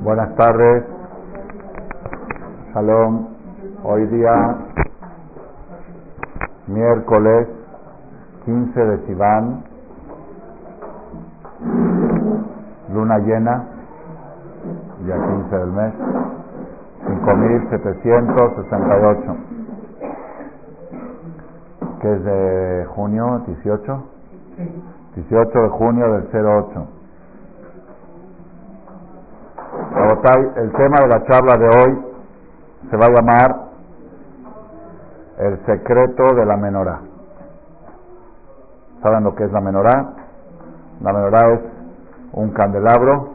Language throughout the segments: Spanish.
Buenas tardes, Shalom. Hoy día, miércoles 15 de Sivan, luna llena, día 15 del mes, 5768, que es de junio, 18 de junio del 08. El tema de la charla de hoy se va a llamar el secreto de la menorá. ¿Saben lo que es la menorá? La menorá es un candelabro,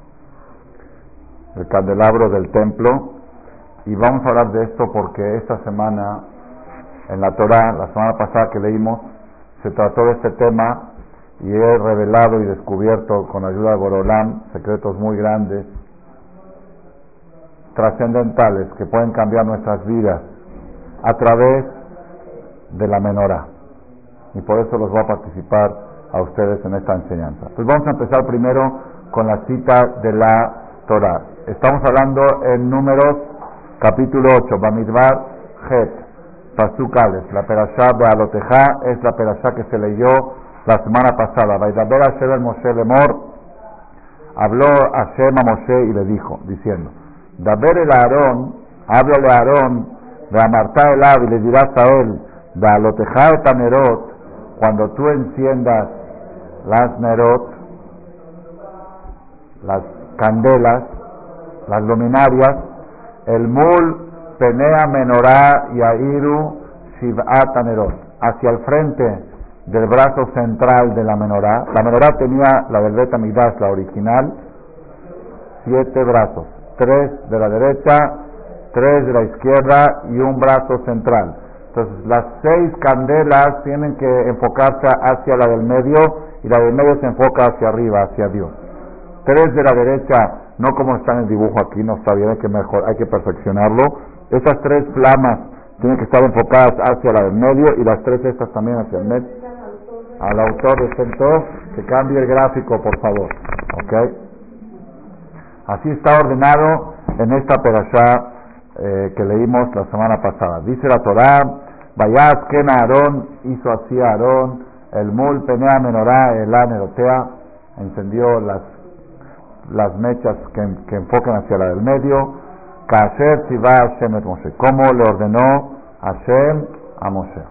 el candelabro del templo, y vamos a hablar de esto porque esta semana en la Torá, la semana pasada que leímos, se trató de este tema y he revelado y descubierto con la ayuda de Borolam secretos muy grandes, trascendentales, que pueden cambiar nuestras vidas a través de la menorá, y por eso los voy a participar a ustedes en esta enseñanza. Pues vamos a empezar primero con la cita de la Torá. Estamos hablando en Números capítulo 8, Bamidbar Het, Pasuk Aleph. La perashá de Alotejá es la perashá que se leyó la semana pasada. Vaidaber Hashem el Moshe Lemor, habló Hashem a Moshe y le dijo, diciendo: Daber el Aarón, háblale a Aarón, de Amartá el Ab, y le dirás a él, de Alotejá et Nerot, cuando tú enciendas las Nerot, las candelas, las luminarias, el Mul, Penea, Menorá y Airu, Shiv'at Nerot, hacia el frente del brazo central de la menorá. La menorá tenía, la del Bet Hamikdash, la original, 7 brazos. 3 de la derecha, 3 de la izquierda y un brazo central. Entonces las 6 candelas tienen que enfocarse hacia la del medio, y la del medio se enfoca hacia arriba, hacia Dios. 3 de la derecha, no como está en el dibujo aquí, no está bien, hay que perfeccionarlo. Esas 3 flamas tienen que estar enfocadas hacia la del medio, y las 3 estas también hacia el medio. Al autor de Sentó, que cambie el gráfico, por favor. ¿Ok? Así está ordenado en esta perashá que leímos la semana pasada. Dice la Torá: Vayaz Ken Aarón, hizo así a Aarón, el Mul Penea Menorá Elá Nerotea, encendió las mechas que enfocan hacia la del medio. Kasher Tzivá Hashem et Moshe, como le ordenó Hashem a Moshe.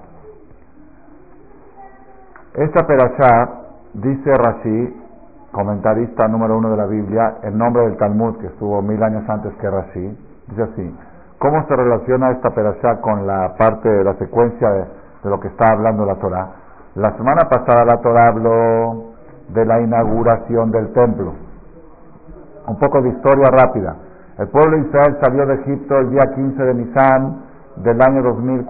Esta perashá, dice Rashi, comentarista número 1 de la Biblia, el nombre del Talmud, que estuvo 1000 años antes que Rashi, dice así: ¿cómo se relaciona esta perashá con la parte de la secuencia de lo que está hablando la Torá? La semana pasada la Torá habló de la inauguración del templo. Un poco de historia rápida. El pueblo de Israel salió de Egipto el día 15 de Nisan del año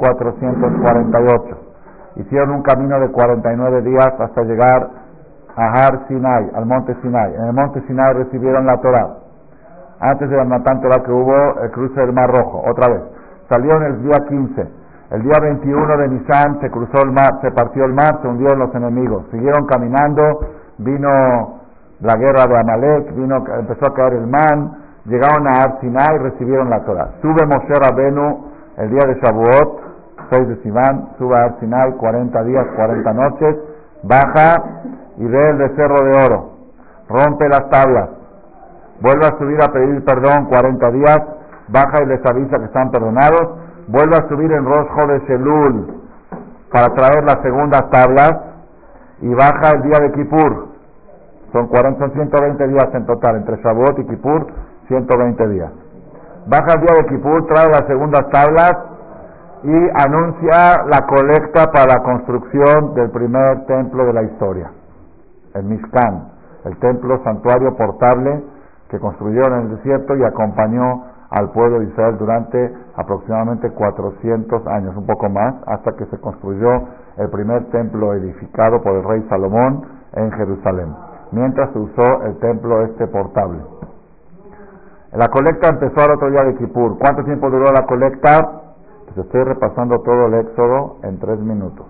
2448. Hicieron un camino de 49 días hasta llegar a Har Sinai, al monte Sinai. En el monte Sinai recibieron la Torá. Antes de la Matan Torá que hubo el cruce del Mar Rojo, otra vez. Salieron el día 15. El día 21 de Nisan se cruzó el mar, se partió el mar, se hundieron los enemigos. Siguieron caminando, vino la guerra de Amalek, empezó a caer el man, llegaron a Har Sinai y recibieron la Torá. Sube Moshe Rabenu el día de Shavuot, 6 de Sivan, sube a Har Sinai, 40 días, 40 noches, baja y ve el becerro de oro, rompe las tablas, vuelve a subir a pedir perdón 40 días, baja y les avisa que están perdonados, vuelve a subir en Rosh Chodesh Elul para traer las segundas tablas, y baja el día de Kippur. Son 120 días en total, entre Shavuot y Kippur, 120 días. Baja el día de Kippur, trae las segundas tablas y anuncia la colecta para la construcción del primer templo de la historia, el Mishkan, el templo santuario portable que construyeron en el desierto y acompañó al pueblo de Israel durante aproximadamente 400 años, un poco más, hasta que se construyó el primer templo edificado por el rey Salomón en Jerusalén, mientras se usó el templo portable. La colecta empezó al otro día de Kippur. ¿Cuánto tiempo duró la colecta? Pues estoy repasando todo el Éxodo en 3 minutos.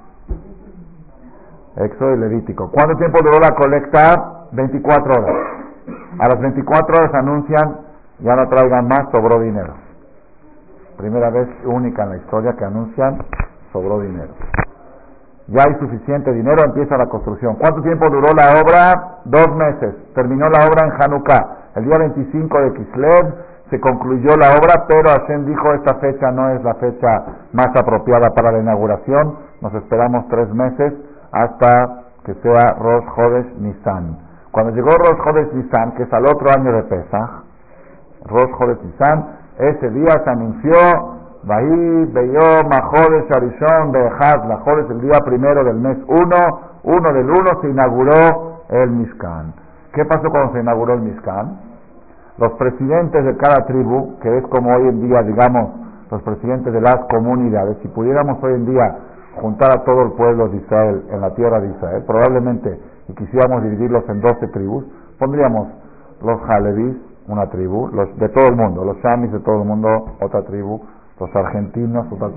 Éxodo y Levítico. ¿Cuánto tiempo duró la colecta? 24 horas. A las 24 horas anuncian ya no traigan más, sobró dinero. Primera vez única en la historia que anuncian, sobró dinero. Ya hay suficiente dinero, empieza la construcción. ¿Cuánto tiempo duró la obra? 2 meses. Terminó la obra en Hanukkah. El día 25 de Kislev se concluyó la obra, pero Hashem dijo, esta fecha no es la fecha más apropiada para la inauguración. Nos esperamos 3 meses hasta que sea Rosh Chodesh Nisan. Cuando llegó Rosh Chodesh Nisan, que es al otro año de Pesach, Rosh Chodesh Nisan, ese día se anunció Vahí Beyom HaChodesh Harishon Be'echad LaChodesh, el día primero del mes 1 del 1 se inauguró el Mishkan. ¿Qué pasó cuando se inauguró el Mishkan? Los presidentes de cada tribu, que es como hoy en día, digamos, los presidentes de las comunidades, si pudiéramos hoy en día juntar a todo el pueblo de Israel en la tierra de Israel, probablemente, y quisiéramos dividirlos en 12 tribus, pondríamos los Halevis, una tribu, los de todo el mundo, los Shamis de todo el mundo, otra tribu, los argentinos, otra,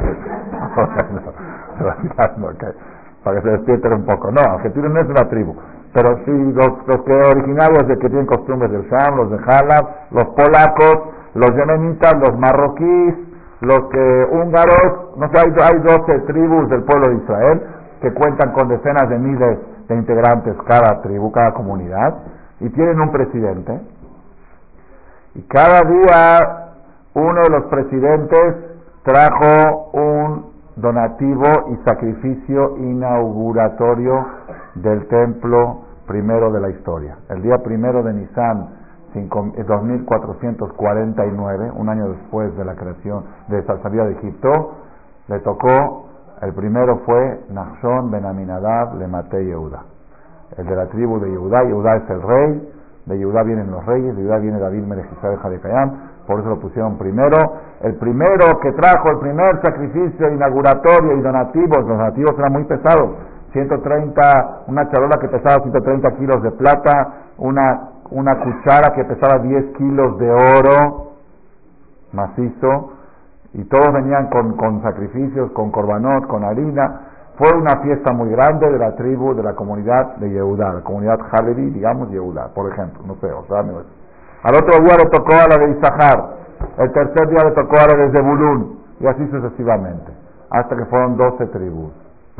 para que se despierten un poco. No, argentinos no es una tribu, pero sí los que originarios de que tienen costumbres del Sham, los de Halab, los polacos, los yemenitas, los marroquíes, los que húngaros, no sé, hay 12 tribus del pueblo de Israel que cuentan con decenas de miles de integrantes cada tribu, cada comunidad, y tienen un presidente, y cada día uno de los presidentes trajo un donativo y sacrificio inauguratorio del templo primero de la historia. El día primero de Nisan 2449, un año después de la creación de esa salida de Egipto, le tocó, el primero fue Nachshon ben Aminadab le Matei Yehuda, el de la tribu de Yehuda. Yehuda es el rey, de Yehuda vienen los reyes, de Yehuda viene David Melech Israel Jadekayam, por eso lo pusieron primero. El primero que trajo el primer sacrificio inauguratorio y donativos, los donativos eran muy pesados, 130, una charola que pesaba 130 kilos de plata, una cuchara que pesaba 10 kilos de oro macizo, y todos venían con sacrificios, con korbanot, con harina. Fue una fiesta muy grande de la tribu, de la comunidad de Yehuda, la comunidad Halevi, digamos Yehuda, por ejemplo, no sé, o sea, al otro día le tocó a la de Isahar, el tercer día le tocó a la de Zebulún, y así sucesivamente, hasta que fueron 12 tribus.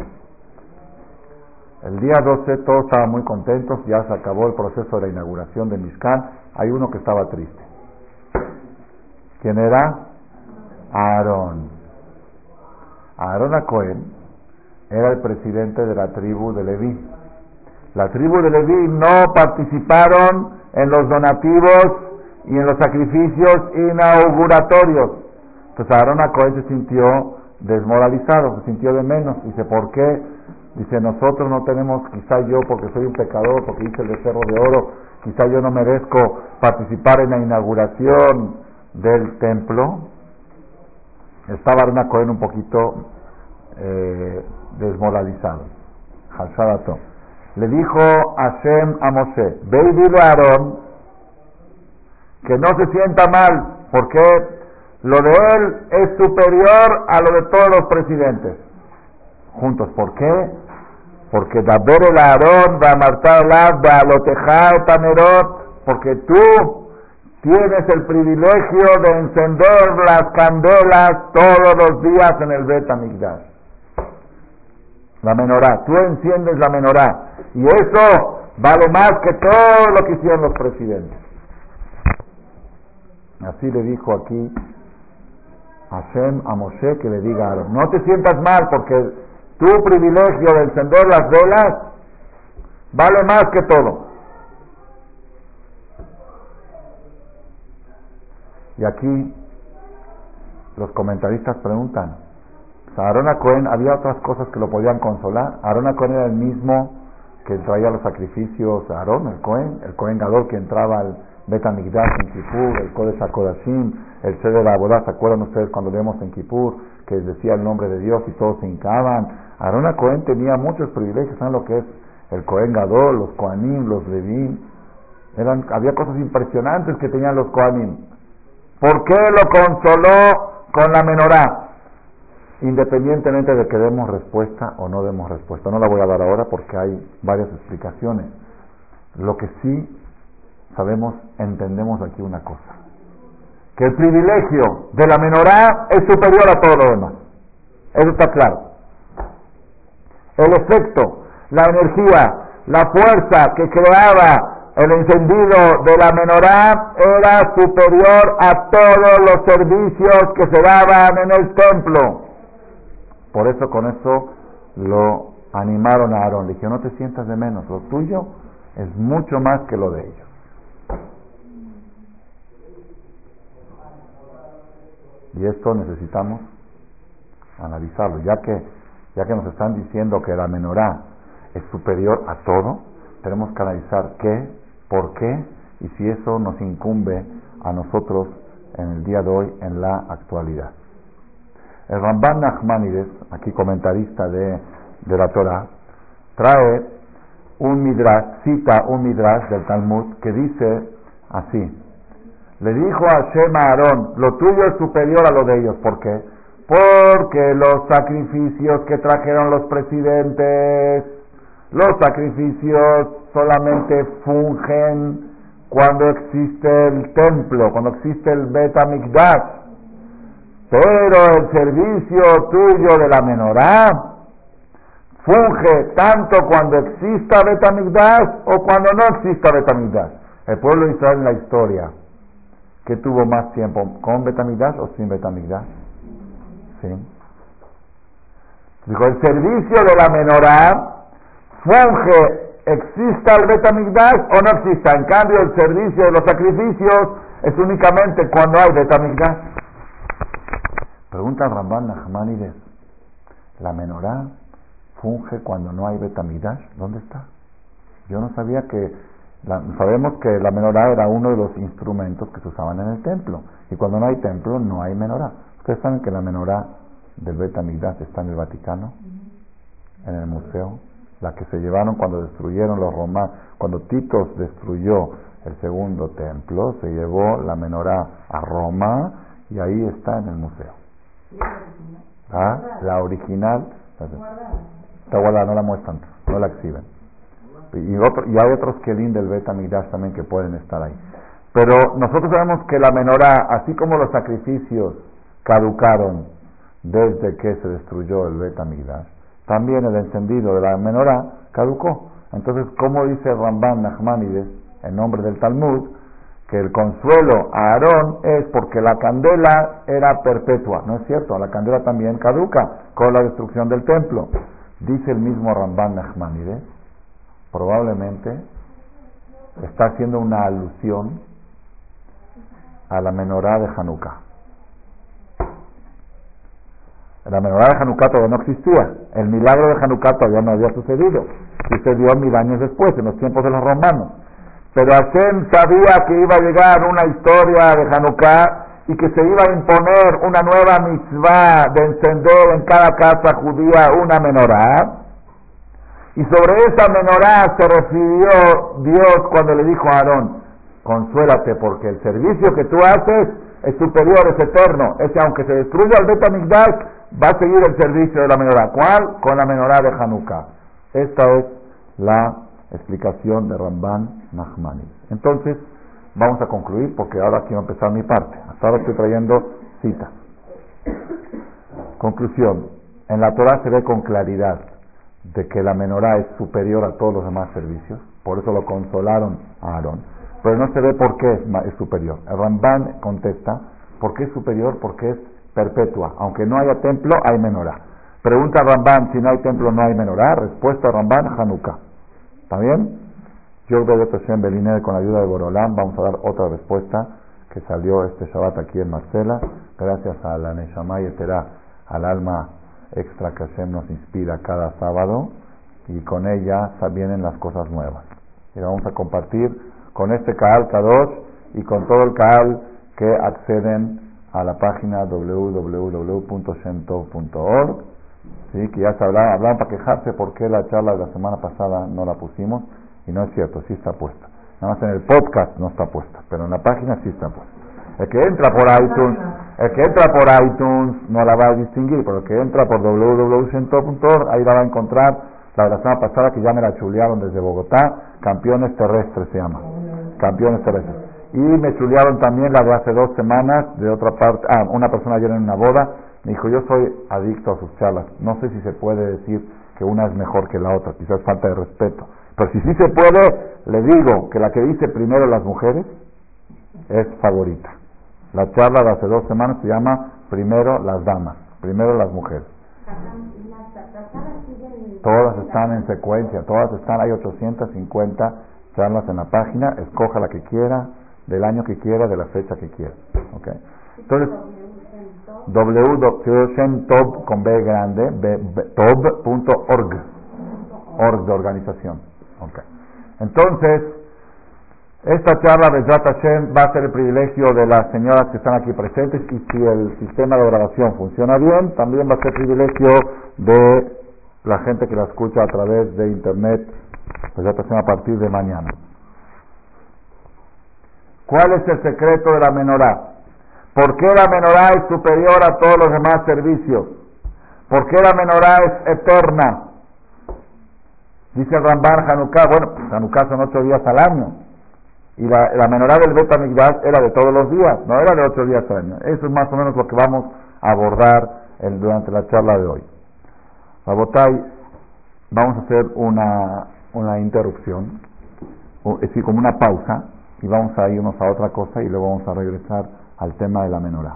El día 12 todos estaban muy contentos, ya se acabó el proceso de la inauguración de Mishkan. Hay uno que estaba triste. ¿Quién era? Aarón. Aarón HaKohen era el presidente de la tribu de Leví. La tribu de Leví no participaron en los donativos y en los sacrificios inauguratorios. Entonces Aarón HaKohen se sintió desmoralizado, se sintió de menos. Dice, ¿por qué? Dice, nosotros no tenemos, quizá yo porque soy un pecador, porque hice el becerro de oro, quizá yo no merezco participar en la inauguración del templo. Estaba Aarón HaKohen un poquito desmoralizado. Hashadato. Le dijo Hashem a Moshe, ve y dile a Aarón que no se sienta mal, porque lo de él es superior a lo de todos los presidentes juntos. ¿Por qué? Porque Daber el Aarón va a martar va a lotejar tamerot, porque tú tienes el privilegio de encender las candelas todos los días en el Bet HaMikdash. La menorá, tú enciendes la menorá, y eso vale más que todo lo que hicieron los presidentes. Así le dijo aquí Hashem a Moshe, que le diga a Aarón, no te sientas mal, porque tu privilegio de encender las velas vale más que todo. Y aquí los comentaristas preguntan, Aarón HaKohen, había otras cosas que lo podían consolar. Aarón HaKohen era el mismo que traía los sacrificios, Aarón, el Kohen Gadol, que entraba al Bet HaMikdash en Kippur, el Kodesh HaKodashim, el Seder HaAvodah. ¿Se acuerdan ustedes cuando leemos en Kippur que decía el nombre de Dios y todos se hincaban? Aarón HaKohen tenía muchos privilegios. ¿Saben lo que es el Kohen Gadol, los Kohanim, los Leví? Había cosas impresionantes que tenían los Kohanim. ¿Por qué lo consoló con la menorá? Independientemente de que demos respuesta o no demos respuesta. No la voy a dar ahora porque hay varias explicaciones. Lo que sí sabemos, entendemos aquí una cosa. que el privilegio de la menorá es superior a todo lo demás. Eso está claro. El efecto, la energía, la fuerza que creaba el encendido de la menorá era superior a todos los servicios que se daban en el templo. Por eso con eso lo animaron a Aarón. Le dijeron, no te sientas de menos, lo tuyo es mucho más que lo de ellos. Y esto necesitamos analizarlo, ya que nos están diciendo que la menorá es superior a todo, tenemos que analizar qué, por qué, y si eso nos incumbe a nosotros en el día de hoy, en la actualidad. El Ramban Nachmanides, aquí comentarista de la Torah, trae un midrash, cita un midrash del Talmud que dice así: le dijo a Hashem a Aarón, lo tuyo es superior a lo de ellos. ¿Por qué? Porque los sacrificios que trajeron los presidentes, los sacrificios solamente fungen cuando existe el templo, cuando existe el Bet HaMikdash. Pero el servicio tuyo de la menorá funge tanto cuando exista Bet HaMikdash o cuando no exista Bet HaMikdash. El pueblo de Israel en la historia, ¿qué tuvo más tiempo? ¿Con Bet HaMikdash o sin Bet HaMikdash? Sí. Dijo, el servicio de la menorá funge, exista el Bet HaMikdash o no exista. En cambio, el servicio de los sacrificios es únicamente cuando hay Bet HaMikdash. Pregunta Ramban Nachmanides, ¿la menorá funge cuando no hay Bet HaMikdash? ¿Dónde está? Yo no sabía que... sabemos que la menorá era uno de los instrumentos que se usaban en el templo, y cuando no hay templo no hay menorá. Ustedes saben que la menorá del Bet HaMikdash está en el Vaticano, en el museo, la que se llevaron cuando destruyeron los romanos, cuando Tito destruyó el segundo templo, se llevó la menorá a Roma y ahí está en el museo. La original está guardada, no la muestran, no la exhiben. Y hay otros Kelim del Bet HaMikdash también que pueden estar ahí. Pero nosotros sabemos que la menorá, así como los sacrificios caducaron desde que se destruyó el Bet HaMikdash, también el encendido de la menorá caducó. Entonces, ¿cómo dice Ramban Nachmanides, en nombre del Talmud, que el consuelo a Aarón es porque la candela era perpetua? No es cierto, la candela también caduca con la destrucción del templo. Dice el mismo Ramban Nachmanides, probablemente está haciendo una alusión a la menorá de Hanukkah. La menorá de Hanukkah todavía no existía, el milagro de Hanukkah todavía no había sucedido, sucedió 1000 años después, en los tiempos de los romanos. Pero Hashem sabía que iba a llegar una historia de Hanukkah y que se iba a imponer una nueva mitzvah de encender en cada casa judía una menorá. Y sobre esa menorá se refirió Dios cuando le dijo a Aarón, consuélate porque el servicio que tú haces es superior, es eterno. Ese, aunque se destruya el Bet HaMikdash, va a seguir el servicio de la menorá. ¿Cuál? Con la menorá de Hanukkah. Esta es la explicación de Ramban Nachmanides. Entonces, vamos a concluir porque ahora quiero empezar mi parte. Hasta ahora estoy trayendo citas. Conclusión. En la Torah se ve con claridad de que la menorá es superior a todos los demás servicios, por eso lo consolaron a Aarón, pero no se ve por qué es superior. El Ramban contesta, ¿por qué es superior? Porque es perpetua, aunque no haya templo hay menorá. Pregunta Ramban, si no hay templo no hay menorá. Respuesta Ramban, Hanukkah. ¿Está bien? Yo de Hashem Beliné, con la ayuda de Borolán, vamos a dar otra respuesta que salió este Shabbat aquí en Marcela, gracias a la Neshama Yeterá, al alma extra que Hashem nos inspira cada sábado, y con ella vienen las cosas nuevas. Y vamos a compartir con este Kahal Kadosh y con todo el Kahal que acceden a la página www.shemtov.org, ¿sí? Que ya se hablaban para quejarse porque la charla de la semana pasada no la pusimos, y no es cierto, sí está puesta. Nada más en el podcast no está puesta, pero en la página sí está puesta. El que entra por iTunes no la va a distinguir, pero el que entra por www.shemtov.org, ahí la va a encontrar. La de la semana pasada que ya me la chulearon desde Bogotá, Campeones Terrestres se llama. Campeones Terrestres. Y me chulearon también la de hace 2 semanas, de otra parte, una persona ayer en una boda, me dijo, yo soy adicto a sus charlas, no sé si se puede decir que una es mejor que la otra, quizás falta de respeto, pero si sí se puede, le digo que la que dice primero las mujeres es favorita. La charla de hace 2 semanas se llama Primero las damas, primero las mujeres. Todas están en secuencia, todas están, hay 850 charlas en la página, escoja la que quiera, del año que quiera, de la fecha que quiera. ¿Okay? Entonces, www.tob con B grande, tob.org, org de organización. Okay. Entonces, esta charla de Bezrat Hashem va a ser el privilegio de las señoras que están aquí presentes, y si el sistema de grabación funciona bien, también va a ser privilegio de la gente que la escucha a través de internet, Bezrat Hashem, a partir de mañana. ¿Cuál es el secreto de la menorá? ¿Por qué la menorá es superior a todos los demás servicios? ¿Por qué la menorá es eterna? Dice el Ramban Hanukkah, bueno, Hanukkah son 8 días al año. Y la menorá del Bet HaMikdash era de todos los días, no era de 8 días al año. Eso es más o menos lo que vamos a abordar durante la charla de hoy. Rabotay, vamos a hacer una interrupción, es decir, como una pausa, y vamos a irnos a otra cosa y luego vamos a regresar al tema de la menorá.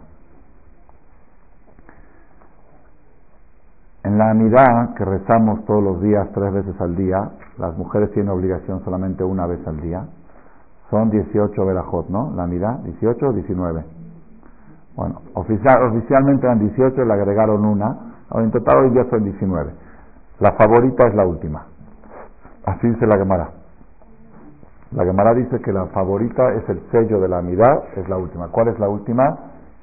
En la Amidá, que rezamos todos los días 3 veces al día, las mujeres tienen obligación solamente una vez al día, son 18 verajot, ¿no? La Amidá, 18 o 19. Bueno, oficialmente eran 18, le agregaron una, en total hoy día son 19. La favorita es la última. Así dice la Gemara. La Gemara dice que la favorita es el sello de la Amidá, es la última. ¿Cuál es la última?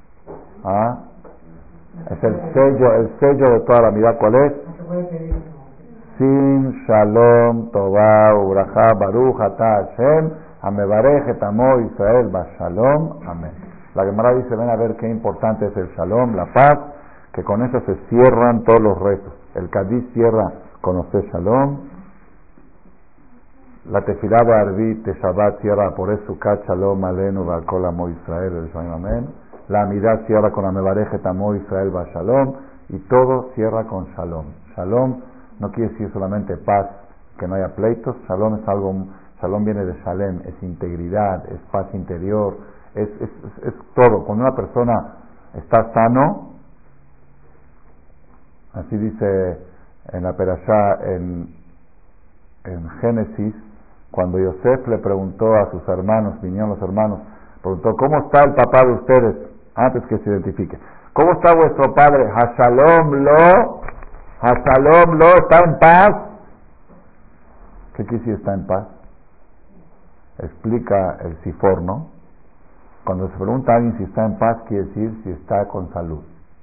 Es el sello de toda la Amidá. ¿Cuál es? Sin, Shalom, Tová, Ubrajá, Baruch, Atah, Hashem, Amebarej, Etamo, Israel, Bashalom, Amén. La Gemara dice, ven a ver qué importante es el Shalom, la paz, que con eso se cierran todos los rezos. El Kaddish cierra con Ose Shalom. La Tefilá Ba'arvit de Shabbat cierra por eso Kat Shalom Alenu Ba'kol Amo Israel el Shalom Amén. La Amidá cierra con Amebarej Etamo Israel Bashalom, y todo cierra con Shalom. Shalom no quiere decir solamente paz, que no haya pleitos. Shalom es algo, Shalom viene de Shalem, es integridad, es paz interior, es todo. Cuando una persona está sano, así dice en la Perashá en Génesis, cuando Yosef le preguntó a sus hermanos, vinieron los hermanos, preguntó, ¿cómo está el papá de ustedes? Antes que se identifique. ¿Cómo está vuestro padre? Hashalom lo, ¿está en paz? ¿Qué quiere decir está en paz? Explica el Sifor, ¿no? Cuando se pregunta a alguien si está en paz, quiere decir si está con salud.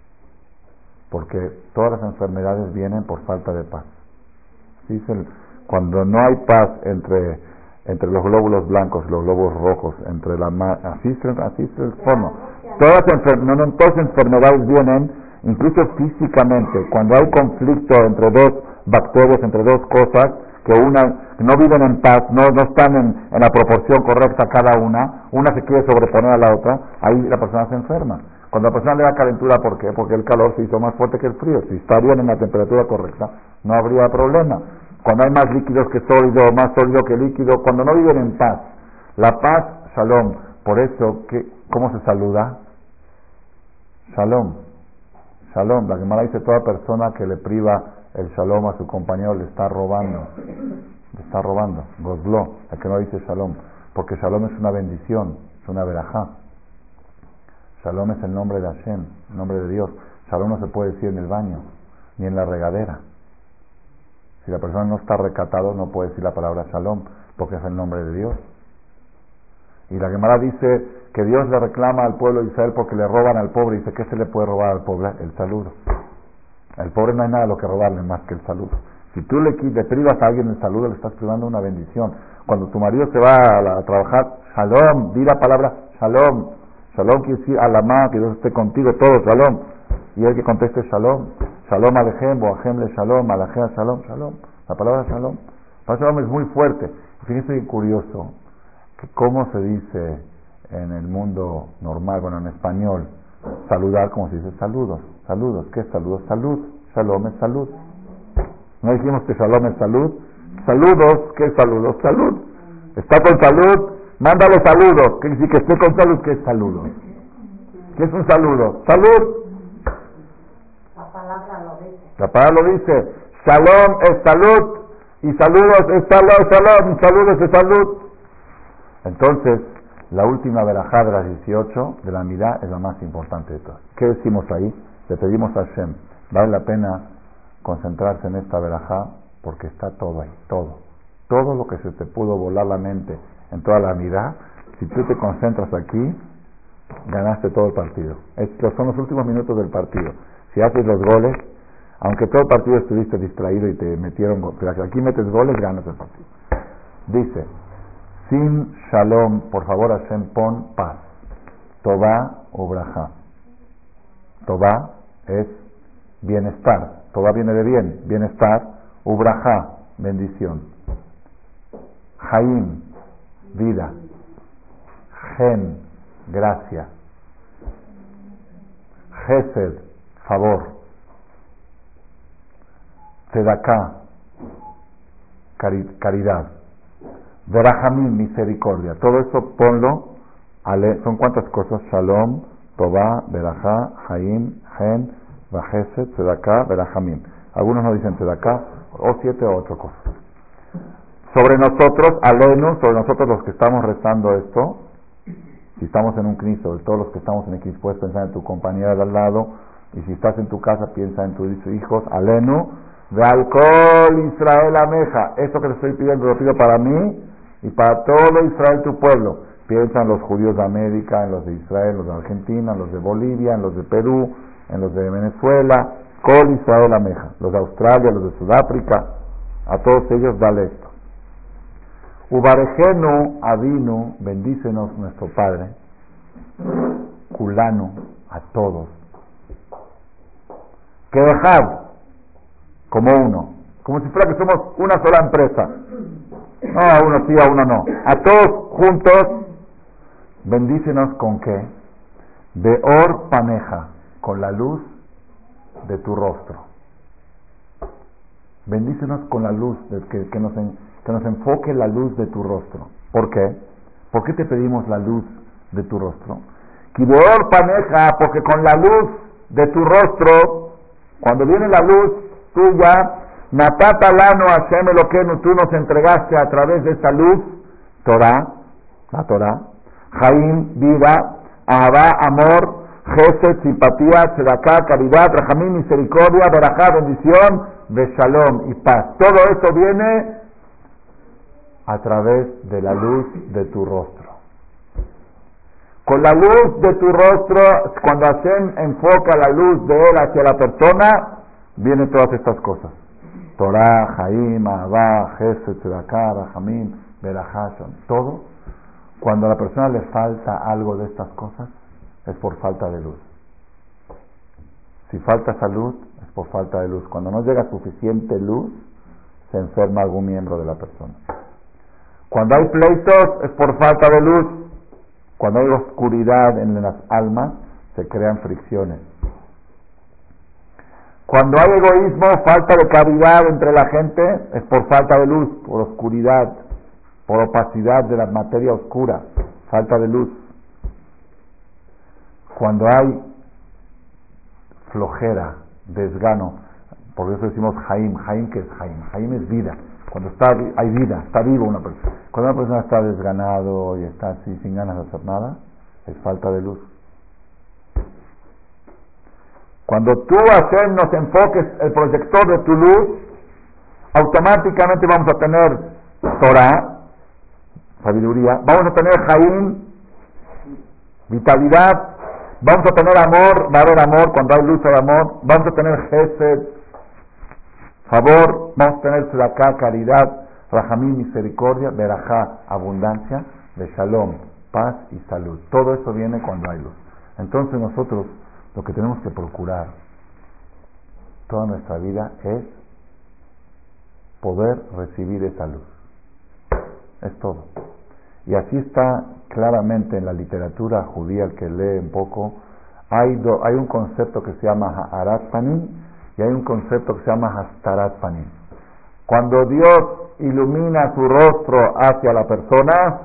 Porque todas las enfermedades vienen por falta de paz. Dice cuando no hay paz entre los glóbulos blancos y los glóbulos rojos, entre así es el fondo. Todas las enfermedades vienen, incluso físicamente, cuando hay conflicto entre dos bacterias, entre dos cosas, que no viven en paz, no están en la proporción correcta cada una se quiere sobreponer a la otra, ahí la persona se enferma. Cuando la persona le da calentura, ¿por qué? Porque el calor se hizo más fuerte que el frío. Si está bien en la temperatura correcta, no habría problema. Cuando hay más líquidos que sólido, más sólido que líquido, cuando no viven en paz. La paz, Shalom. Por eso, ¿cómo se saluda? Shalom. Shalom. La Gemara dice, toda persona que le priva el Shalom a su compañero le está robando. Le está robando. Gozló, el que no dice Shalom. Porque Shalom es una bendición, es una verajá. Shalom es el nombre de Hashem, el nombre de Dios. Shalom no se puede decir en el baño, ni en la regadera. Si la persona no está recatado, no puede decir la palabra Shalom, porque es el nombre de Dios. Y la Gemara dice que Dios le reclama al pueblo de Israel porque le roban al pobre. Dice, ¿qué se le puede robar al pobre? El saludo. Al pobre no hay nada a lo que robarle más que el saludo. Si tú le privas a alguien el saludo, le estás privando una bendición. Cuando tu marido se va a trabajar, Shalom, di la palabra Shalom. Shalom quiere decir alamá, que Dios esté contigo, todo, Shalom. Y el que conteste Shalom. Shalom alejem, o ajem le Shalom, alajea Shalom, Shalom. La palabra Shalom. La palabra Shalom es muy fuerte. Fíjense curioso, que cómo se dice en el mundo normal, bueno, en español, saludar como se dice saludos. Saludos, ¿qué es saludos? Salud. Shalom es salud. ¿No dijimos que shalom es salud? Saludos, ¿qué es saludos? Salud. Está con salud, mándale saludos. ¿Qué decir que esté con salud? ¿Qué es saludos? ¿Qué es un saludo? Salud. La palabra lo dice. La palabra lo dice. Shalom es salud. Y saludos es shalom. Y saludos es salud. Entonces, la última verajá de las 18 de la Midá es la más importante de todas. ¿Qué decimos ahí? Le pedimos a Hashem. Vale la pena concentrarse en esta verajá porque está todo ahí, todo. Todo lo que se te pudo volar la mente en toda la Midá, si tú te concentras aquí, ganaste todo el partido. Estos son los últimos minutos del partido. Si haces los goles, aunque todo el partido estuviste distraído y te metieron goles, pero aquí metes goles, ganas el partido. Dice, sin shalom, por favor Hashem, pon paz. Tová o brajá. Tová es bienestar. Tová viene de bien, bienestar. Ubrajá, bendición. Jaim, vida. Gen, gracia. Gesed, favor. Tzedaká, caridad. Verahamim, misericordia. Todo eso ponlo. ¿Son cuántas cosas? Shalom, Tová, Berajá, Jaim, Gen, Vajesed, Tzedaká, Verahamim. Algunos no dicen Tzedaká, o 7 o 8 cosas. Sobre nosotros, alenu, sobre nosotros los que estamos rezando esto, si estamos en un knis, sobre todos los que estamos en el knis, puedes pensar en tu compañera de al lado, y si estás en tu casa, piensa en tus hijos, alenu, de alcohol Israel ameja. Esto que te estoy pidiendo, lo pido para mí y para todo Israel, tu pueblo. Piensa en los judíos de América, en los de Israel, en los de Argentina, en los de Bolivia, en los de Perú, en los de Venezuela, Kol Israel ameja, los de Australia, los de Sudáfrica, a todos ellos dale esto. Ubarejenu Avinu, bendícenos nuestro Padre, Kulanu, a todos. Que dejad, como uno, como si fuera que somos una sola empresa. No, a uno sí, a uno no. A todos juntos, bendícenos con qué? Beor paneja, con la luz de tu rostro. Bendícenos con la luz, que nos enfoque la luz de tu rostro. ¿Por qué? ¿Por qué te pedimos la luz de tu rostro? Beor paneja, porque con la luz de tu rostro, cuando viene la luz tuya, Natata lano Hashem Elokeinu, tú nos entregaste a través de esta luz, Torah, la Torah, Jaim, vida, Ahava, amor, Gesed, simpatía, Tzedaká, caridad, Rahamim, misericordia, Berajá, bendición, Beshalom y paz. Todo esto viene a través de la luz de tu rostro. Con la luz de tu rostro, cuando Hashem enfoca la luz de él hacia la persona, vienen todas estas cosas. Torah, Jaim, Ahava, Gesed, Tzedaká, Rahamim, Berajá, todo. Cuando a la persona le falta algo de estas cosas, es por falta de luz. Si falta salud, es por falta de luz. Cuando no llega suficiente luz, se enferma algún miembro de la persona. Cuando hay pleitos, es por falta de luz. Cuando hay oscuridad en las almas, se crean fricciones. Cuando hay egoísmo, falta de caridad entre la gente, es por falta de luz, por oscuridad, por opacidad de la materia oscura, falta de luz. Cuando hay flojera, desgano, por eso decimos Jaim. Jaim, ¿qué es Jaim? Jaim es vida. Cuando hay vida, está vivo una persona. Cuando una persona está desganado y está así sin ganas de hacer nada, es falta de luz. Cuando tú, Hashem, nos enfoques el proyector de tu luz, automáticamente vamos a tener Torah, sabiduría, vamos a tener Jaim, vitalidad, vamos a tener amor, va a haber amor, cuando hay luz hay amor, vamos a tener Gesed, favor, vamos a tener Tzedaká, caridad, Rahamim, misericordia, Berajá, abundancia, Beshalom, paz y salud. Todo eso viene cuando hay luz. Entonces nosotros lo que tenemos que procurar toda nuestra vida es poder recibir esa luz. Es todo. Y así está claramente en la literatura judía, el que lee un poco, hay un concepto que se llama Haarat Panim y hay un concepto que se llama Hastarat Panim. Cuando Dios ilumina su rostro hacia la persona,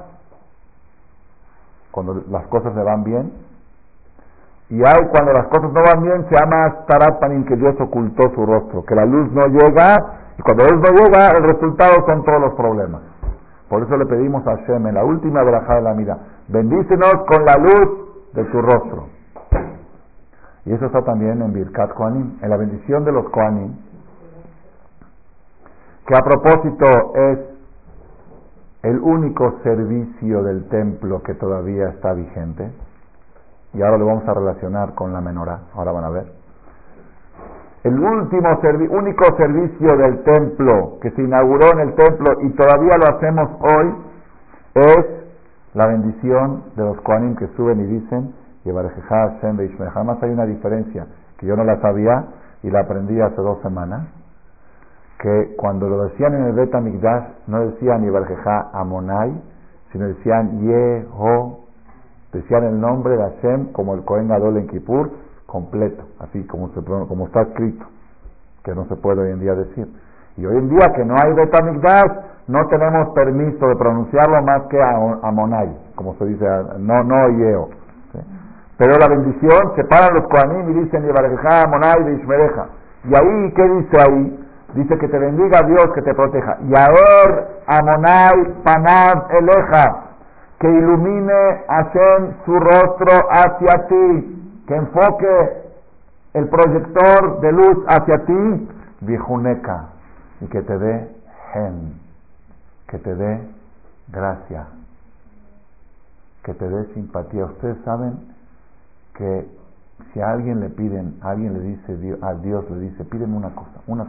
cuando las cosas le van bien, y hay cuando las cosas no van bien, se llama Hastarat Panim, que Dios ocultó su rostro, que la luz no llega, y cuando la luz no llega, el resultado son todos los problemas. Por eso le pedimos a Hashem en la última verajá de la vida, bendícenos con la luz de tu rostro. Y eso está también en Birkat Kohanim, en la bendición de los Kohanim, que a propósito es el único servicio del templo que todavía está vigente. Y ahora lo vamos a relacionar con la menorá, ahora van a ver. El único servicio del templo que se inauguró en el templo y todavía lo hacemos hoy es la bendición de los Kohanim que suben y dicen Yevarejeja Hashem Beishmereja. Además hay una diferencia que yo no la sabía y la aprendí hace 2 semanas, que cuando lo decían en el Bet HaMikdash no decían Yevarejeja Amonai, sino decían Yeho, decían el nombre de Hashem como el Kohen Gadol en Kippur, completo, así como está escrito, que no se puede hoy en día decir. Y hoy en día que no hay Bet HaMikdash, no tenemos permiso de pronunciarlo más que Amonai, como se dice, no Yeo. ¿Sí? Pero la bendición, se paran los Kohanim y dicen Yevarejeja Amonai Beishmereja. Y ahí, ¿qué dice ahí? Dice que te bendiga Dios, que te proteja. Yaor Amonai Panav Eleja, que ilumine Hashem su rostro hacia ti, que enfoque el proyector de luz hacia ti, Vijuneka, y que te dé Hen, que te dé gracia, que te dé simpatía. Ustedes saben que si a alguien le piden, a alguien le dice, a Dios le dice, pídeme una cosa, una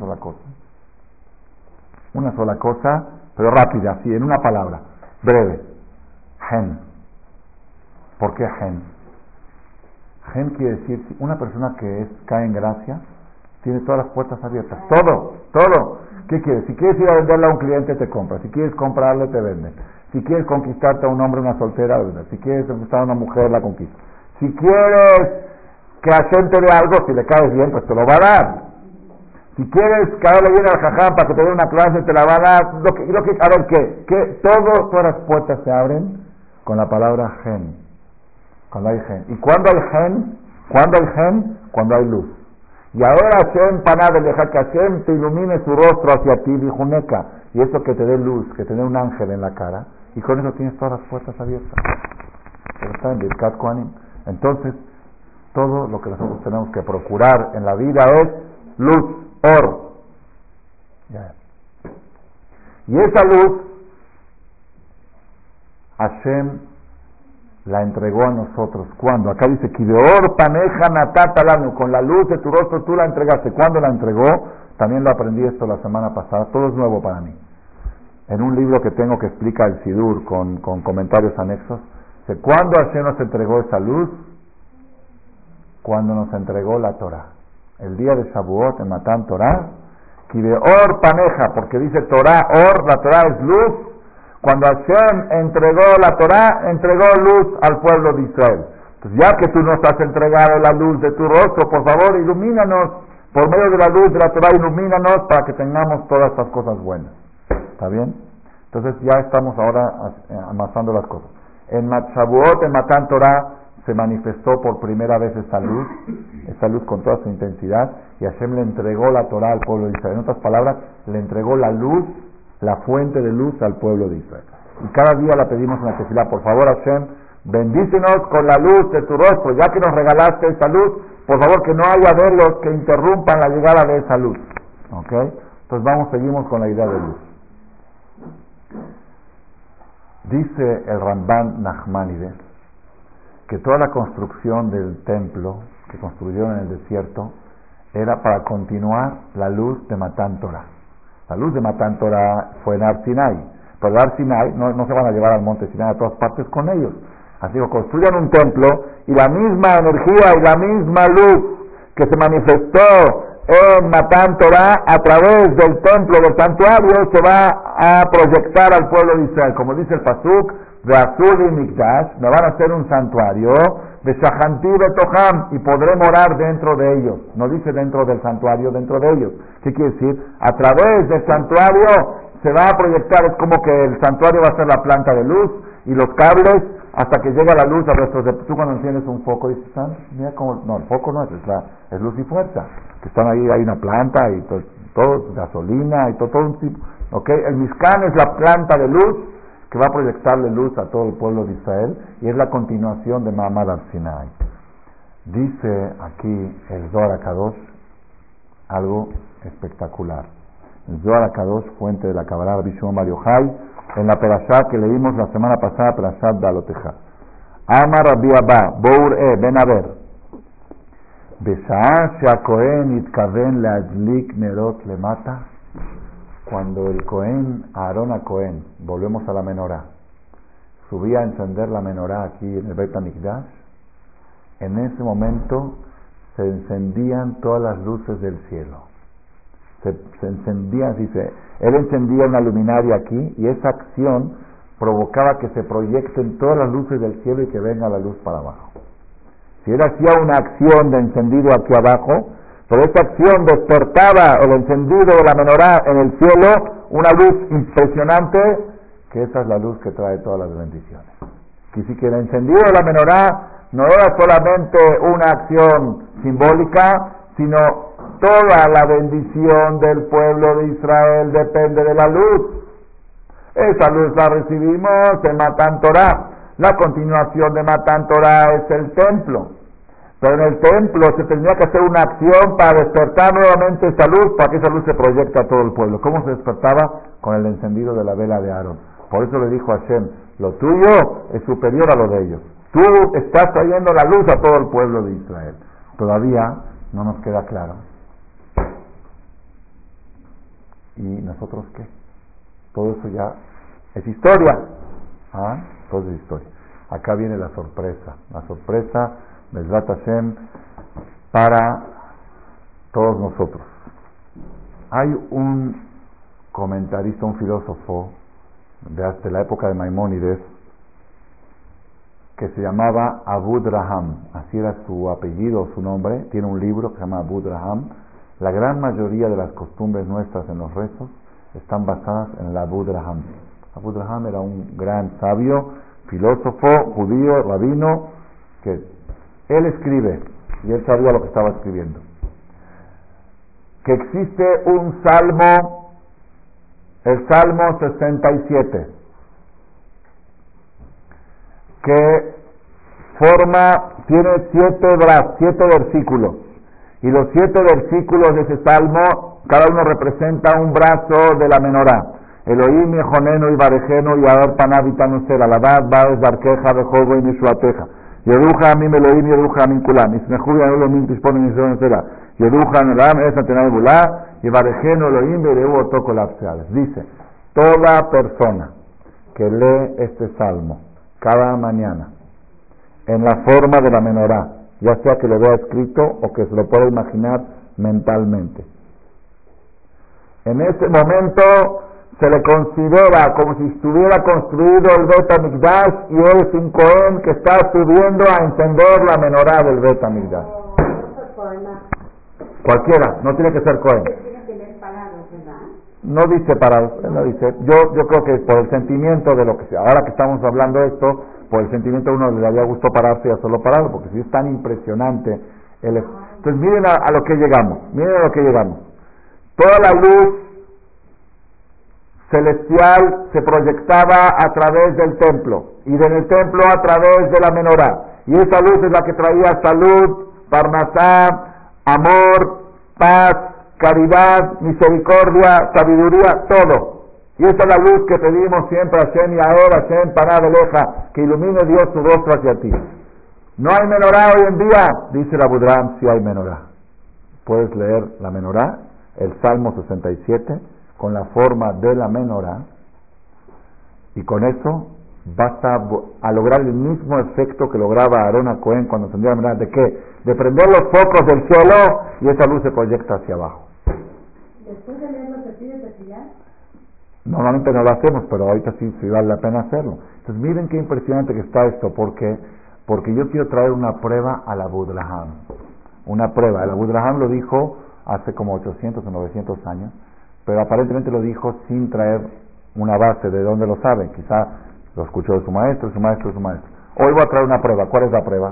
sola cosa, pero rápida, así, en una palabra, breve, Hen. ¿Por qué Hen? Hen quiere decir, una persona que cae en gracia, tiene todas las puertas abiertas, todo. ¿Qué quieres? Si quieres ir a venderle a un cliente, te compra. Si quieres comprarle, te vende. Si quieres conquistarte a un hombre, una soltera, si quieres conquistar a una mujer, la conquista. Si quieres que Hashem te dé algo, si le caes bien, pues te lo va a dar. Si quieres caerle bien al jajam para que te dé una clase, te la va a dar. A ver, ¿qué? Todas las puertas se abren con la palabra Gen. Cuando hay Gen. ¿Y cuándo hay Gen? Cuando hay luz. Y ahora Hashem Panad Eleja, que Hashem te ilumine su rostro hacia ti, Vijuneka. Y eso que te dé luz, que te dé un ángel en la cara. Y con eso tienes todas las puertas abiertas. Pero está en Birkat Kohanim. Entonces, todo lo que nosotros tenemos que procurar en la vida es luz, or. Y esa luz, Hashem la entregó a nosotros. ¿Cuándo? Acá dice, Kideor paneja natatalanu, con la luz de tu rostro tú la entregaste. ¿Cuándo la entregó? También lo aprendí esto la semana pasada, todo es nuevo para mí. En un libro que tengo que explica el Sidur con comentarios anexos, dice, ¿cuándo Hashem nos entregó esa luz? Cuando nos entregó la Torah. El día de Shavuot en Matan Torah, Kideor paneja, porque dice Torah, la Torah es luz. Cuando Hashem entregó la Torah, entregó luz al pueblo de Israel. Entonces, ya que tú nos has entregado la luz de tu rostro, por favor, ilumínanos. Por medio de la luz de la Torah, ilumínanos para que tengamos todas estas cosas buenas. ¿Está bien? Entonces, ya estamos ahora amasando las cosas. En Shavuot, en Matan Torah, se manifestó por primera vez esa luz con toda su intensidad, y Hashem le entregó la Torah al pueblo de Israel. En otras palabras, le entregó la luz, la fuente de luz al pueblo de Israel. Y cada día la pedimos en la tefilá, por favor Hashem, bendícenos con la luz de tu rostro, ya que nos regalaste esa luz, por favor que no haya velos que interrumpan la llegada de esa luz. ¿Ok? Entonces seguimos con la idea de luz. Dice el Ramban Nachmanides que toda la construcción del templo que construyeron en el desierto era para continuar la luz de Matan Torah. La luz de Matan Torah fue en Har Sinai, pero Har Sinai no se van a llevar al monte Sinai a todas partes con ellos. Así que construyan un templo y la misma energía y la misma luz que se manifestó en Matan Torah, a través del templo del santuario, se va a proyectar al pueblo de Israel. Como dice el Pasuk, de Azul y Mikdash, me van a hacer un santuario, de Shahanti Betoham, y podré morar dentro de ellos. No dice dentro del santuario, dentro de ellos. ¿Qué quiere decir? A través del santuario se va a proyectar, es como que el santuario va a ser la planta de luz, y los cables, hasta que llega la luz a nuestros... Tú cuando enciendes un foco dices, mira cómo... No, el foco no es luz y fuerza. Que están ahí, hay una planta y todo gasolina y todo un tipo. ¿Ok? El Mishkan es la planta de luz que va a proyectarle luz a todo el pueblo de Israel y es la continuación de Ma'amad al-Sinai. Dice aquí el Zohar HaKadosh algo espectacular. El Zohar HaKadosh, fuente de la Kabbalah Rabbi Shimon Bar Yochai, en la perashá que leímos la semana pasada, perashá Ba'aloteja. Amar Rabbi Abba, Bour ven a ver. Besa'ah she'akohen yitkaven le'adlik nerot lemata. Cuando el Cohen, Aarón a Cohen, volvemos a la menorá, subía a encender la menorá aquí en el Bet HaMikdash, en ese momento se encendían todas las luces del cielo. Se encendían, dice, él encendía una luminaria aquí y esa acción provocaba que se proyecten todas las luces del cielo y que venga la luz para abajo. Si él hacía una acción de encendido aquí abajo, pero esa acción despertaba el encendido de la menorá en el cielo, una luz impresionante, que esa es la luz que trae todas las bendiciones. Que sí, que el encendido de la menorá no era solamente una acción simbólica, sino toda la bendición del pueblo de Israel depende de la luz. Esa luz la recibimos en Matan Torah. La continuación de Matan Torah es el templo. Pero en el templo se tendría que hacer una acción para despertar nuevamente esa luz, para que esa luz se proyecte a todo el pueblo. ¿Cómo se despertaba? Con el encendido de la vela de Aarón. Por eso le dijo a Hashem, lo tuyo es superior a lo de ellos. Tú estás trayendo la luz a todo el pueblo de Israel. Todavía no nos queda claro. ¿Y nosotros qué? Todo eso ya es historia. Todo es historia. Acá viene la sorpresa. La sorpresa Bezrat Hashem para todos nosotros. Hay un comentarista, un filósofo de la época de Maimónides que se llamaba Abu Draham, así era su apellido, su nombre. Tiene un libro que se llama Abu Draham. La gran mayoría de las costumbres nuestras en los rezos están basadas en el Abu Draham. Abu Draham era un gran sabio, filósofo, judío, rabino, que él escribe, y él sabía lo que estaba escribiendo, que existe un salmo, el Salmo 67, que tiene 7 versículos, y los 7 versículos de ese salmo, cada uno representa un brazo de la menorá. Elohim yejonenu y barejenu y aver panavitanu ser alabad baes barqueja bejogo y nishuateja. Yeduja a mí Elohim, Yeduja a mí Kulam. Ismejuya Elohim disponen en Israel será. Yeduja en Elam es Atenay Bulá y barejenu Elohim bereu oto colapsales. Dice, toda persona que lee este salmo cada mañana en la forma de la menorá, ya sea que lo vea escrito o que se lo pueda imaginar mentalmente, en ese momento se le considera como si estuviera construido el Bet HaMikdash y él es un Cohen que está subiendo a encender la menorá del Bet HaMikdash. Cualquiera, no tiene que ser Cohen. No dice parados, él no dice. Yo creo que por el sentimiento de lo que sea, ahora que estamos hablando de esto, por el sentimiento a uno le daría gusto pararse y hacerlo parado, porque si es tan impresionante. Entonces miren a lo que llegamos, Toda la luz celestial se proyectaba a través del templo y en el templo a través de la menorá, y esa luz es la que traía salud, parnasá, amor, paz, caridad, misericordia, sabiduría, todo. Y esa es la luz que pedimos siempre a Hashem y ahora Hashem para Beleja, que ilumine Dios su rostro hacia ti. No hay menorá hoy en día, dice la Budram, sí hay menorá. Puedes leer la menorá, el Salmo 67, con la forma de la menorá, y con eso vas a lograr el mismo efecto que lograba Aarón a Cohen cuando encendía la menorá. ¿De qué? De prender los focos del cielo y esa luz se proyecta hacia abajo. Después de leerlo, ¿te pide tefilá? Normalmente no lo hacemos, pero ahorita sí vale la pena hacerlo. Entonces miren qué impresionante que está esto. ¿Por qué? Porque yo quiero traer una prueba al Abu Draham. Una prueba. El Abu Draham lo dijo hace como 800 o 900 años, pero aparentemente lo dijo sin traer una base de dónde lo sabe. Quizá lo escuchó de su maestro, su maestro, su maestro. Hoy voy a traer una prueba. ¿Cuál es la prueba?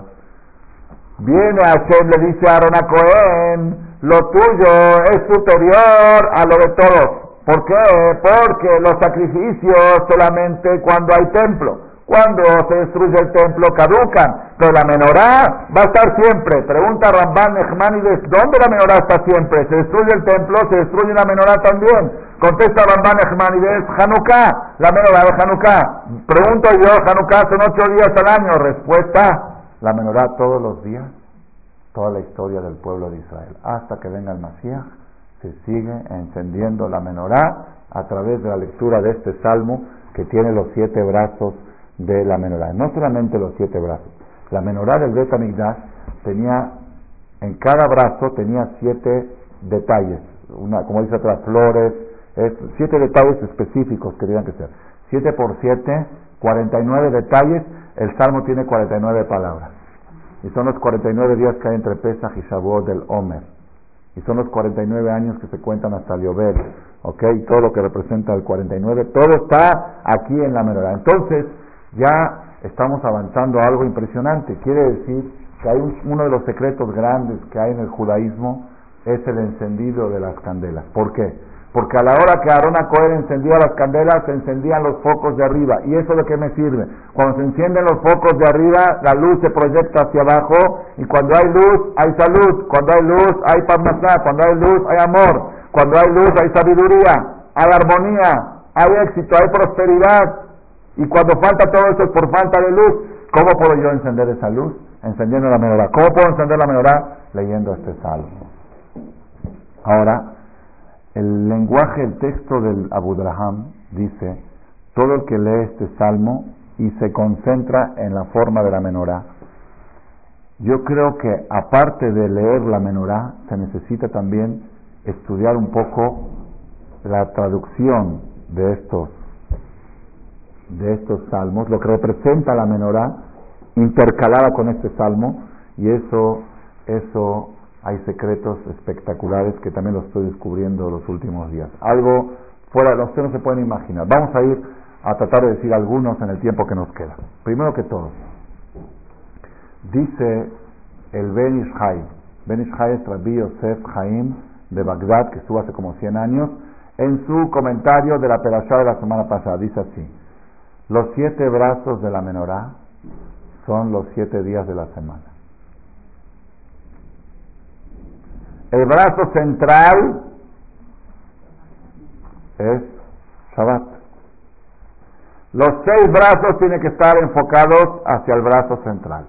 Viene Hashem, le dice a Aarón a Cohen, lo tuyo es superior a lo de todos. ¿Por qué? Porque los sacrificios solamente cuando hay templo. Cuando se destruye el templo caducan, pero la menorá va a estar siempre. Pregunta Ramban Nachmanides, ¿dónde la menorá está siempre? ¿Se destruye el templo? ¿Se destruye la menorá también? Contesta Ramban Nachmanides, Hanukkah, la menorá de Hanukkah. Pregunto yo, Hanukkah son 8 días al año. Respuesta, la menorá todos los días, toda la historia del pueblo de Israel. Hasta que venga el Mashiach, se sigue encendiendo la menorá a través de la lectura de este salmo que tiene los 7 brazos de la menorá. No solamente los 7 brazos. La menorá del Bet HaMikdash tenía, en cada brazo tenía 7 detalles, como dice atrás, flores, 7 detalles específicos que tenían que ser. 7 por 7, 49 detalles. El salmo tiene 49 palabras. Y son los 49 días que hay entre Pesach y Shavuot del Omer. Y son los 49 años que se cuentan hasta el Yovel. ¿Ok? Y todo lo que representa el 49, todo está aquí en la menorá. Entonces, ya estamos avanzando a algo impresionante. Quiere decir que hay uno de los secretos grandes que hay en el judaísmo es el encendido de las candelas. ¿Por qué? Porque a la hora que Aarón a Cohen encendía las candelas, se encendían los focos de arriba. ¿Y eso de qué me sirve? Cuando se encienden los focos de arriba, la luz se proyecta hacia abajo, y cuando hay luz, hay salud. Cuando hay luz, hay parnasá. Cuando hay luz, hay amor. Cuando hay luz, hay sabiduría, hay armonía, hay éxito, hay prosperidad. Y cuando falta todo eso es por falta de luz. ¿Cómo puedo yo encender esa luz? Encendiendo la menorá. ¿Cómo puedo encender la menorá? Leyendo este salmo. Ahora, el lenguaje, el texto del Abu Draham dice, todo el que lee este salmo y se concentra en la forma de la menorá, yo creo que aparte de leer la menorá, se necesita también estudiar un poco la traducción de estos salmos, lo que representa la menorá, intercalada con este salmo, y eso hay secretos espectaculares que también los estoy descubriendo los últimos días. Algo fuera de lo que ustedes no se pueden imaginar. Vamos a ir a tratar de decir algunos en el tiempo que nos queda. Primero que todo, dice el Ben Ish Chai es Rabbi Yosef Chaim de Bagdad, que estuvo hace como 100 años, en su comentario de la Perashá de la semana pasada, dice así: los 7 brazos de la menorá son los 7 días de la semana. El brazo central es Shabbat. Los 6 brazos tienen que estar enfocados hacia el brazo central.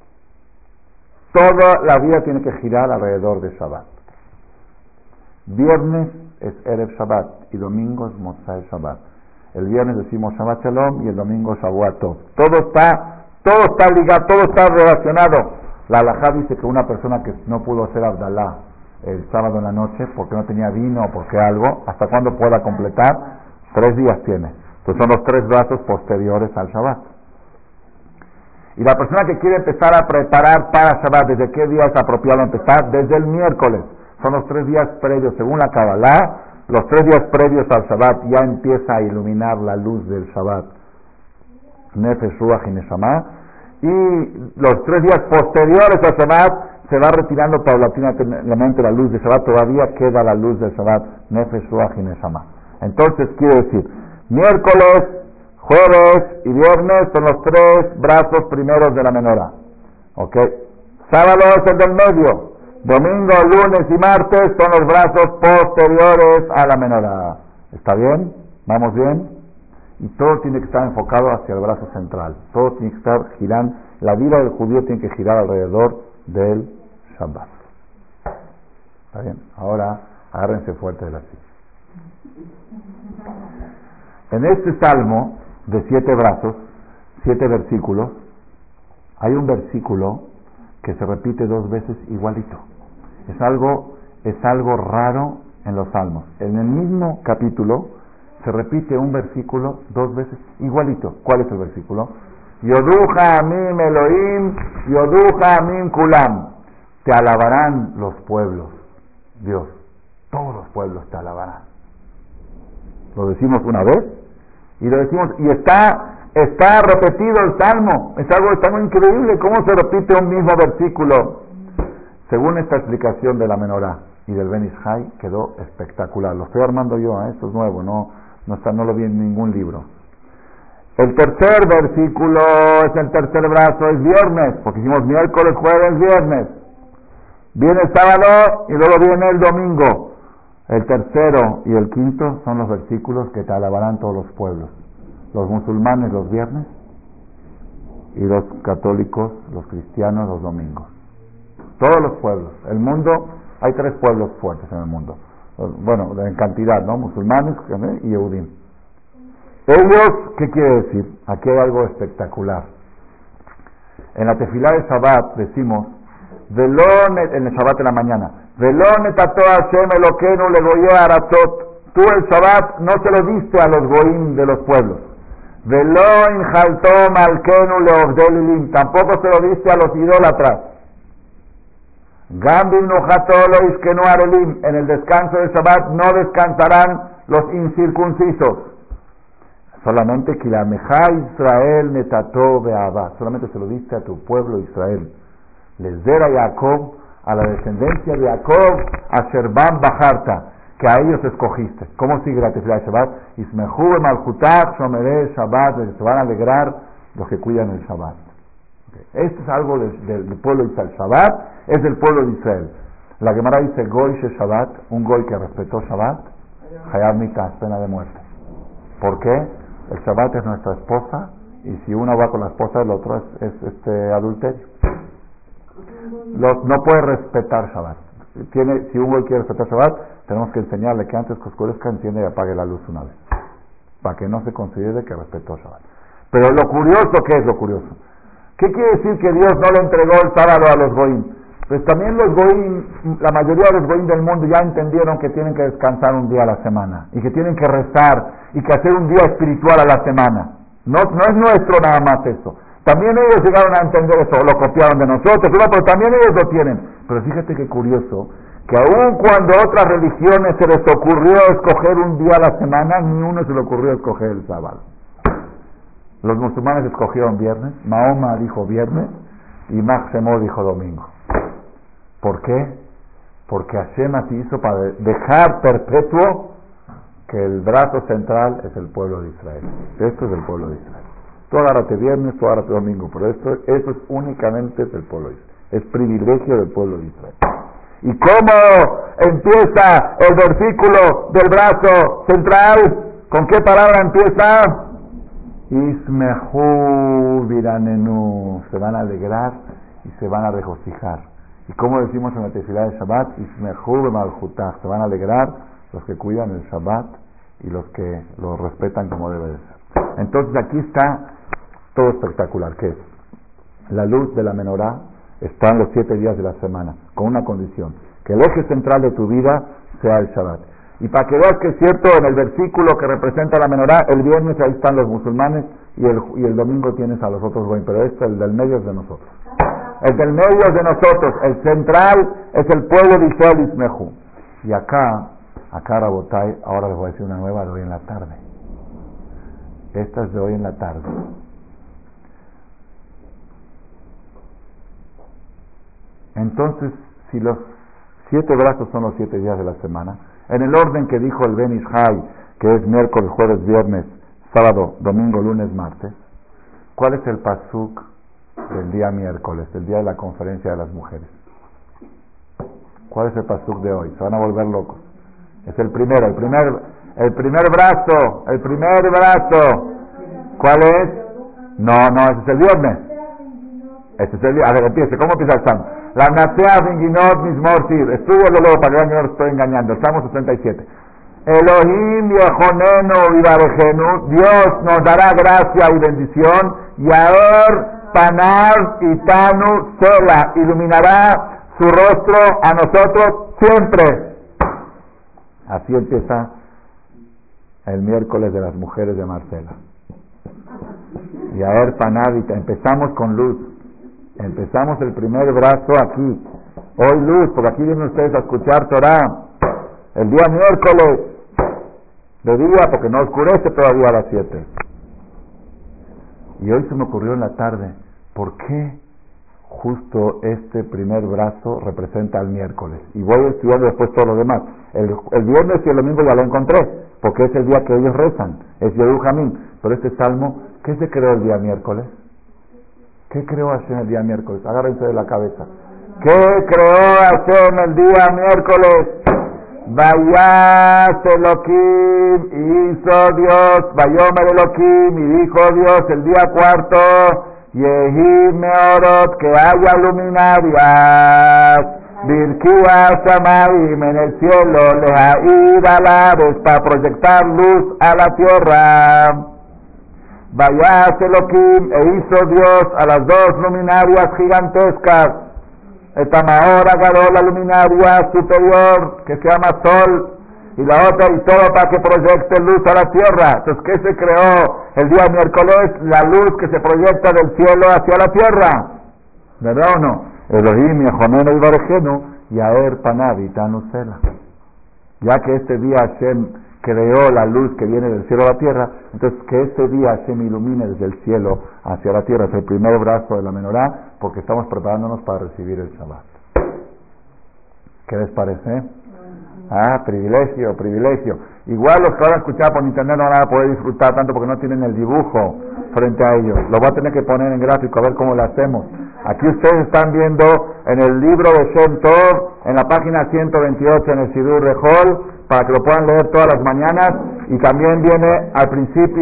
Toda la vida tiene que girar alrededor de Shabbat. Viernes es Erev Shabbat y domingo es Motzai Shabbat. El viernes decimos Shabbat Shalom y el domingo Shavuot Tov. Todo está ligado, todo está relacionado. La halajá dice que una persona que no pudo hacer Abdalá el sábado en la noche porque no tenía vino o porque algo, hasta cuando pueda completar, 3 días tiene. Entonces son los 3 brazos posteriores al Shabbat. Y la persona que quiere empezar a preparar para Shabbat, ¿desde qué día es apropiado empezar? Desde el miércoles. Son los 3 días previos, según la Kabbalah, los 3 días previos al Shabbat ya empieza a iluminar la luz del Shabbat. Nefesh, Ruach y Neshama. Y los 3 días posteriores al Shabbat se va retirando paulatinamente la luz de Shabbat, todavía queda la luz del Shabbat, Nefesh, Ruach y Neshama. Entonces quiere decir, miércoles, jueves y viernes son los 3 brazos primeros de la menorá. ¿Ok? Sábado es el del medio. Domingo, lunes y martes son los brazos posteriores a la menorá. ¿Está bien? ¿Vamos bien? Y todo tiene que estar enfocado hacia el brazo central. Todo tiene que estar girando. La vida del judío tiene que girar alrededor del Shabbat. ¿Está bien? Ahora agárrense fuerte de la silla. En este salmo de 7 brazos 7 versículos, hay un versículo que se repite 2 veces igualito. Es algo raro en los Salmos. En el mismo capítulo se repite un versículo 2 veces igualito. ¿Cuál es el versículo? Yoduja amim Elohim, Yoduja amim kulam. Te alabarán los pueblos, Dios. Todos los pueblos te alabarán. Lo decimos una vez y lo decimos, y está repetido el Salmo. Es algo increíble. ¿Cómo se repite un mismo versículo? Según esta explicación de la Menorá y del Ben Ish Chai, quedó espectacular. Lo estoy armando yo, esto es nuevo, no lo vi en ningún libro. El tercer versículo es el tercer brazo, es viernes, porque hicimos miércoles, jueves, viernes. Viene el sábado y luego viene el domingo. El tercero y el quinto son los versículos que te alabarán todos los pueblos. Los musulmanes los viernes y los católicos, los cristianos los domingos. Todos los pueblos. El mundo, hay 3 pueblos fuertes en el mundo. Bueno, en cantidad, ¿no? Musulmanes y Yehudim. Ellos, ¿qué quiere decir? Aquí hay algo espectacular. En la tefilá de Shabbat decimos, en el Shabbat de la mañana, Velonet ato Hashem Elokeinu legoye aratzot. Tú el Shabbat no se lo diste a los goim de los pueblos. Velo injalto malkenu leovdelilim. Tampoco se lo diste a los idólatras. Gambim nujato lo iskenu arelim. En el descanso del Shabbat no descansarán los incircuncisos. Solamente Kilameja Israel netato be'ava. Solamente se lo diste a tu pueblo Israel. Les dera Jacob, a la descendencia de Jacob, a Sherbam Bajarta, que a ellos escogiste. ¿Cómo sigue la tefilá de Shabbat? Ismehu malchutach shomere Shabbat. Se van a alegrar los que cuidan el Shabbat. Esto es algo del pueblo de Israel. Shabbat es del pueblo de Israel. La Gemara dice Goy she Shabbat, un Goy que respetó Shabbat, Hayab mitas, pena de muerte. ¿Por qué? El Shabbat es nuestra esposa, y si uno va con la esposa del otro es adulterio. No puede respetar Shabbat. Si un Goy quiere respetar Shabbat, tenemos que enseñarle que antes que oscurezca enciende y apague la luz una vez, para que no se considere que respetó Shabbat. Pero lo curioso, ¿qué es lo curioso? ¿Qué quiere decir que Dios no le entregó el sábado a los goim? Pues también los goim, la mayoría de los goim del mundo ya entendieron que tienen que descansar un día a la semana, y que tienen que rezar, y que hacer un día espiritual a la semana. No es nuestro nada más eso. También ellos llegaron a entender eso, lo copiaron de nosotros, pero también ellos lo tienen. Pero fíjate qué curioso, que aun cuando a otras religiones se les ocurrió escoger un día a la semana, ni uno se le ocurrió escoger el sábado. Los musulmanes escogieron viernes, Mahoma dijo viernes y Maxemo dijo domingo. ¿Por qué? Porque Hashem así hizo para dejar perpetuo que el brazo central es el pueblo de Israel. Esto es el pueblo de Israel. Tú agárrate viernes, tú agárrate domingo, pero eso es únicamente del pueblo de Israel. Es privilegio del pueblo de Israel. ¿Y cómo empieza el versículo del brazo central? ¿Con qué palabra empieza? Ismehu viranenu, se van a alegrar y se van a regocijar. Y como decimos en la tefilá de Shabbat, Ismehu bemalchutach, se van a alegrar los que cuidan el Shabbat y los que lo respetan como debe de ser. Entonces aquí está todo espectacular, ¿qué es? La luz de la menorá está en los 7 días de la semana, con una condición, que el eje central de tu vida sea el Shabbat. Y para que veas que es cierto, en el versículo que representa la menorá, el viernes ahí están los musulmanes y el domingo tienes a los otros goyim, pero el del medio es de nosotros. El del medio es de nosotros, el central es el pueblo de Israel Ismehu. Y acá Rabotai, ahora les voy a decir una nueva de hoy en la tarde. Esta es de hoy en la tarde. Entonces, si los 7 brazos son los 7 días de la semana, en el orden que dijo el Ben Ish Chai, que es miércoles, jueves, viernes, sábado, domingo, lunes, martes, ¿cuál es el pasuk del día miércoles, el día de la conferencia de las mujeres? ¿Cuál es el pasuk de hoy? Se van a volver locos. Es el primer brazo. ¿Cuál es? No, ese es el viernes. Ese es el día. A ver, empiece. ¿Cómo empieza el Salmo? La Natea Vinginot Mismor Sir. Estúdialo luego para que vean que no los estoy engañando. El Salmo 67. Elohim Yejonenu Vivarejenu, Dios nos dará gracia y bendición, Yaor Panav Itanu Sela, iluminará su rostro a nosotros siempre. Así empieza el miércoles de las mujeres de Marcela. Yaor Panav Itanu, empezamos con luz, empezamos el primer brazo aquí, hoy luz, porque aquí vienen ustedes a escuchar Torah, el día miércoles, de día, porque no oscurece todavía a las 7. Y hoy se me ocurrió en la tarde, ¿por qué justo este primer brazo representa al miércoles? Y voy estudiando después todo lo demás. El viernes y el domingo ya lo encontré, porque es el día que ellos rezan, es Yehu Jamín. Pero este salmo, ¿qué se creó el día miércoles? ¿Qué creó Hashem el día miércoles? Agárrense de la cabeza. ¿Qué creó Hashem el día miércoles? Vayas Elohim, y hizo Dios, Vayomer Elohim, y dijo Dios el día cuarto, Yehi Meorot, que haya luminarias, Birkia Shamaim, en el cielo, Lehaid Alaves, para proyectar luz a la tierra. Vayas Elohim, e hizo Dios a las dos luminarias gigantescas, Etamaor agarró la luminaria superior que se llama Sol y la otra y todo para que proyecte luz a la tierra. Entonces, ¿qué se creó el día miércoles? La luz que se proyecta del cielo hacia la tierra, ¿verdad o no? Elohim Yejonenu y Barejenu Yaer Panav Itanu Sela. Ya que este día Hashem creó la luz que viene del cielo a la tierra, entonces que este día Hashem ilumine desde el cielo hacia la tierra, es el primer brazo de la menorá, porque estamos preparándonos para recibir el Shabbat. ¿Qué les parece? Privilegio, privilegio. Igual los que van a escuchar por internet no van a poder disfrutar tanto porque no tienen el dibujo frente a ellos. Lo voy a tener que poner en gráfico a ver cómo lo hacemos. Aquí ustedes están viendo en el libro de Shem Tov, en la página 128 en el Sidur Rehol, para que lo puedan leer todas las mañanas, y también viene al principio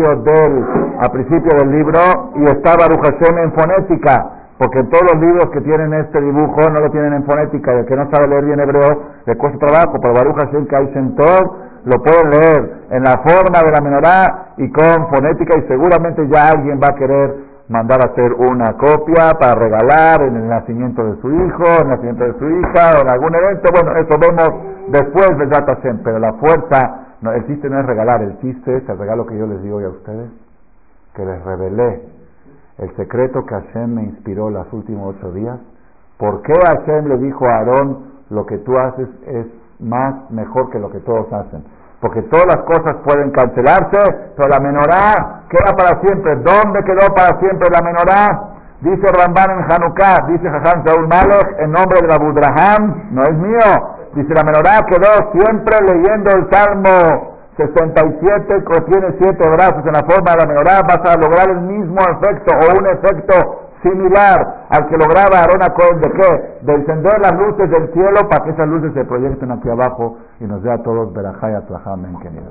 del libro, y está Baruch Hashem en fonética, porque todos los libros que tienen este dibujo no lo tienen en fonética, y el que no sabe leer bien hebreo le cuesta trabajo, pero Baruch Hashem que hay Shem Tov lo pueden leer en la forma de la menorá y con fonética, y seguramente ya alguien va a querer mandar a hacer una copia para regalar en el nacimiento de su hijo, en el nacimiento de su hija, o en algún evento. Bueno, eso vemos después de Hashem, pero la fuerza, no, el chiste no es regalar, el chiste es el regalo que yo les digo hoy a ustedes, que les revelé el secreto que Hashem me inspiró los últimos 8 días. ¿Por qué Hashem le dijo a Aarón, lo que tú haces es mejor que lo que todos hacen? Porque todas las cosas pueden cancelarse, pero la menorá queda para siempre. ¿Dónde quedó para siempre la menorá? Dice Ramban en Hanukkah, dice Jajam Saúl Malek, en nombre de la Budraham, no es mío. Dice, la menorá quedó siempre leyendo el Salmo 67, que tiene 7 brazos en la forma de la menorá, vas a lograr el mismo efecto, o un efecto similar al que lograba Aarón Cohen. ¿De qué? De encender las luces del cielo para que esas luces se proyecten aquí abajo y nos dé a todos Berajá y Atzlajá, amén, queridos.